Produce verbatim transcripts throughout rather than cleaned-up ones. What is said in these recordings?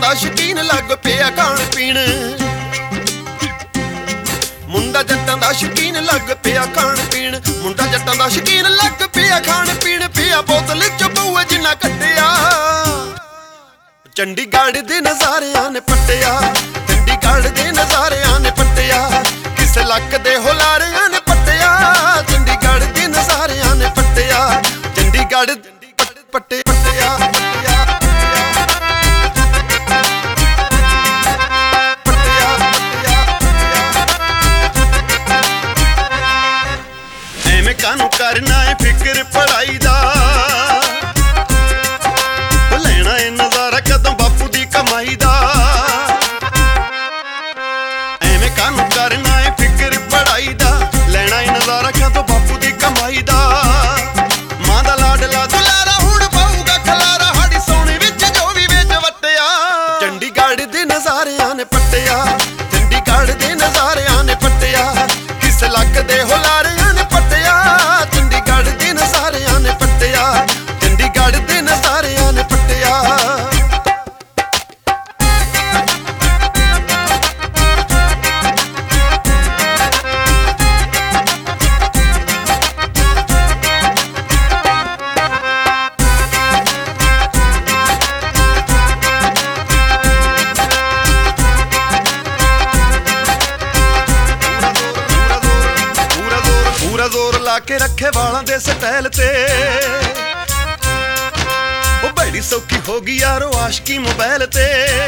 ਦਾ ਸ਼ਕੀਨ ਲੱਗ ਪਿਆ ਖਾਣ ਪੀਣ ਮੁੰਡਾ ਜੱਟਾਂ ਦਾ ਸ਼ਕੀਨ ਲੱਗ ਪਿਆ ਖਾਣ ਪੀਣ ਮੁੰਡਾ ਜੱਟਾਂ ਦਾ ਸ਼ਕੀਨ ਲੱਗ ਪਿਆ ਖਾਣ ਪੀਣ ਪਿਆ ਬੋਤਲ ਚ ਬੂਏ ਜਿੰਨਾ ਕੱਢਿਆ ਚੰਡੀਗੜ੍ਹ ਦੇ ਨਜ਼ਾਰਿਆਂ ਨੇ ਪੱਟਿਆ ਚੰਡੀਗੜ੍ਹ ਦੇ ਨਜ਼ਾਰਿਆਂ ਨੇ ਪੱਟਿਆ ਕਿਸੇ ਲੱਕ ਦੇ ਹੁਲਾਰਿਆਂ ਨੇ ਪੱਟਿਆ ਚੰਡੀਗੜ੍ਹ ਦੇ ਨਜ਼ਾਰਿਆਂ ਨੇ ਪੱਟਿਆ ਚੰਡੀਗੜ੍ਹ ਪੱਟੇ ਪੱਟਿਆ ਐਵੇਂ ਕਾਹਨੂੰ ਕਰਨਾ ਏ ਫਿਕਰ ਪੜਾਈ ਦਾ ਲੈਣਾ ਏ ਨਜ਼ਾਰਾ ਕਦੋਂ ਬਾਪੂ ਦੀ ਕਮਾਈ ਦਾ ਐਵੇਂ ਕਾਹਨੂੰ ਕਰਨਾ ਏ ਫਿਕਰ ਪੜਾਈ ਦਾ ਲੈਣਾ ਏ ਨਜ਼ਾਰਾ ਕਦੋਂ ਬਾਪੂ ਦੀ ਕਮਾਈ ਦਾ ਮਾਂ ਦਾ ਲਾਡਲਾ ਦੁਲਾਰਾ ਹੁਣ ਪਾਊਗਾ ਖਲਾਰਾ ਸਾਡੀ ਸੋਹਣੀ ਵਿੱਚ ਜੋ ਵੀ ਵਿੱਚ ਵਟਿਆ ਚੰਡੀਗੜ੍ਹ ਦੇ ਨਜ਼ਾਰਿਆਂ ਨੇ ਪੱਟਿਆ ਚੰਡੀਗੜ੍ਹ ਦੇ ਨਜ਼ਾਰਿਆਂ ਨੇ ਪੱਟਿਆ ਕਿਸ ਲੱਕ ਦੇ ਹੁਲਾਰਿਆਂ ਨੇ ਪੱਟਿਆ ਚੰਡੀਗੜ੍ਹ ਦੇ ਨਜ਼ਾਰਿਆਂ ਨੇ ਪੱਟਿਆ ਚੰਡੀਗੜ੍ਹ ਦੇ ਨਜ਼ਾਰਿਆਂ ਨੇ ਪੱਟਿਆ ਜ਼ੋਰ ਲਾ ਕੇ ਰੱਖੇ ਵਾਲਾਂ ਦੇ ਸਟਾਈਲ ਤੇ ਉਹ ਬੜੀ ਸੌਖੀ ਹੋ ਗਈ ਯਾਰੋ ਆਸ਼ਕੀ ਮੋਬਾਈਲ ਤੇ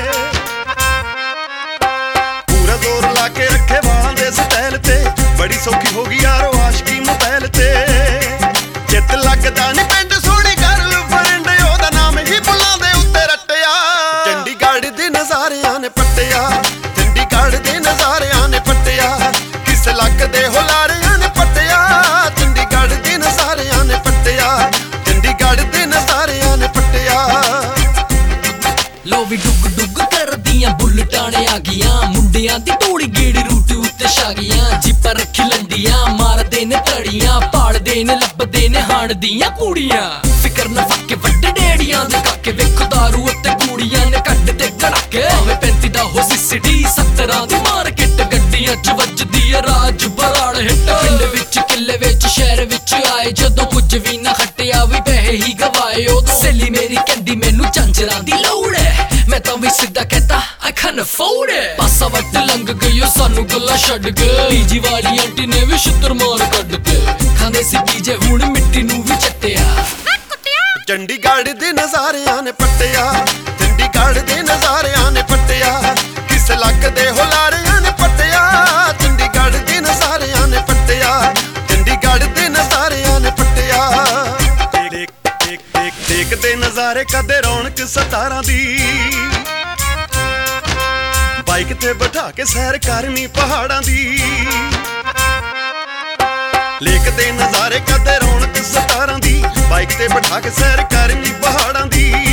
ਪੂਰਾ ਜ਼ੋਰ ਲਾ ਕੇ ਰੱਖੇ ਵਾਲਾਂ ਦੇ ਸਟਾਈਲ ਤੇ ਬੜੀ ਸੌਖੀ ਹੋ ਗਈ ਯਾਰੋ ਆਸ਼ਕੀ ਮੋਬਾਈਲ ਤੇ ਚਿੱਤ ਲੱਗਦਾ ਨੀ ਪਿੰਡ ਸੋਹਣੀ ਗਰਲ ਫਰੈਂਡ ਉਹਦਾ ਨਾਮ ਹੀ ਬੁੱਲਾਂ ਦੇ ਉੱਤੇ ਰੱਟਿਆ ਚੰਡੀਗੜ੍ਹ ਦੇ ਨਜ਼ਾਰਿਆਂ ਨੇ ਪੱਟਿਆ ਚੰਡੀਗੜ੍ਹ ਦੇ ਨਜ਼ਾਰਿਆਂ ਨੇ ਪੱਟਿਆ ਕਿਸ ਲੱਕ ਦੇ ਹੁਲਾਰਿਆਂ ਨੇ ਪੱਟਿਆ ਚੰਡੀਗੜ੍ਹ ਦੇ ਨਜ਼ਾਰਿਆਂ ਨੇ ਪੱਟਿਆ ਚੰਡੀਗੜ੍ਹ ਦੇ ਨਜ਼ਾਰਿਆਂ ਨੇ ਪੱਟਿਆ ਲੋ ਵੀ ਡੁੱਗ ਡੁੱਗ ਕਰਦੀਆਂ ਬੁੱਲਟਾਂ ਆ ਗਈਆਂ ਮੁੰਡਿਆਂ ਦੀ ਟੋੜੀ ਗੇੜੀ ਰੂਟ ਉੱਤੇ ਛਾ ਗਈਆਂ ਜਿੱਪਾਂ ਰੱਖੀ ਲੰਡੀਆਂ ਮਾਰਦੇ ਨੇ ਤੜੀਆਂ ਪਾੜਦੇ ਨੇ ਲੱਭਦੇ ਨੇ ਹਾਣ ਦੀਆਂ ਕੁੜੀਆਂ ਫਿਕਰ ਨਾ ਫੱਕੇ ਵੱਡੇ ਡੇੜੀਆਂ ਦੇ ਕਾਕੇ ਵੇਖੋ ਦਾਰੂ ਉੱਤੇ ਕੁੜੀਆਂ ਨੇ ਕੱਢ ਤੇ ਕੜਾਕੇ ਭਾਵੇਂ ਪੈਂਤੀ ਦਾ ਹੋ ਸਿਸੜੀ ਸੱਤਰਾਂ ਦੀ ਮਾਰਕੀਟ ਗੱਡੀਆਂ ਚ ਵੱਜਦੀ ਆ ਰਾਜ ਬਰਾੜ ਹਿੱਟ ਪਿੰਡ ਵਿੱਚ ਕਿੱਲੇ ਵਿੱਚ ਸ਼ਹਿਰ ਵਿੱਚ ਆਏ ਜਦੋਂ ਕੁਝ ਵੀ ਨਾ ਖੱਟਿਆ ਵੀ ਪੈਸੇ ਹੀ ਗਵਾਏ ਉਦੋਂ ਸਹੇਲੀ ਮੇਰੀ ਕਹਿੰਦੀ ਮੈਨੂੰ ਝਾਂਜਰਾਂ ਦੀ ਲੋੜ ਹੈ ਮੈਂ ਤਾਂ ਵੀ ਸਿੱਧਾ ਕਹਤਾ I can't afford it ਪਾਸਾ ਵੱਟ ਲੰਘ ਗਈਓ ਸਾਨੂੰ ਗੱਲਾਂ ਛੱਡ ਕੇ ਪੀਜੀ ਵਾਲੀ ਆਂਟੀ ਨੇ ਵੀ ਛਿੱਤਰ ਮਾਰ ਕੱਢ ਕੇ ਖਾਂਦੇ ਸੀ ਪੀਜੇ ਹੁਣ ਮਿੱਟੀ ਨੂੰ ਵੀ ਚੱਟਿਆ ਚੰਡੀਗੜ੍ਹ ਦੇ ਨਜ਼ਾਰਿਆਂ ਨੇ ਪੱਟਿਆ ਚੰਡੀਗੜ੍ਹ ਦੇ ਨਜ਼ਾਰਿਆਂ ਨੇ ਪੱਟਿਆ ਕਿਸ ਲੱਕ ਦੇ ਹੁਲਾਰਿਆਂ ਨੇ ਪੱਟਿਆ ਚੰਡੀਗੜ੍ਹ ਦੇ ਨਜ਼ਾਰਿਆਂ ਨੇ ਪੱਟਿਆ ਚੰਡੀਗੜ੍ਹ ਦੇ ਨਜ਼ਾਰਿਆਂ ਨੇ ਪੱਟਿਆ ਦੇਖ ਦੇਖ ਦੇਖ ਦੇਖਦੇ ਨਜ਼ਾਰੇ ਕਦੇ ਰੌਣਕ ਸਤਾਰਾਂ ਦੀ ਬਾਈਕ ਤੇ ਬਿਠਾ ਕੇ ਸੈਰ ਕਰਨੀ ਪਹਾੜਾਂ ਦੀ ਲੇਕ ਦੇ ਨਜ਼ਾਰੇ ਕਦੇ ਰੌਣਕ ਸਤਾਰਾਂ ਦੀ ਬਾਈਕ ਤੇ ਬਿਠਾ ਕੇ ਸੈਰ ਕਰਨੀ ਪਹਾੜਾਂ ਦੀ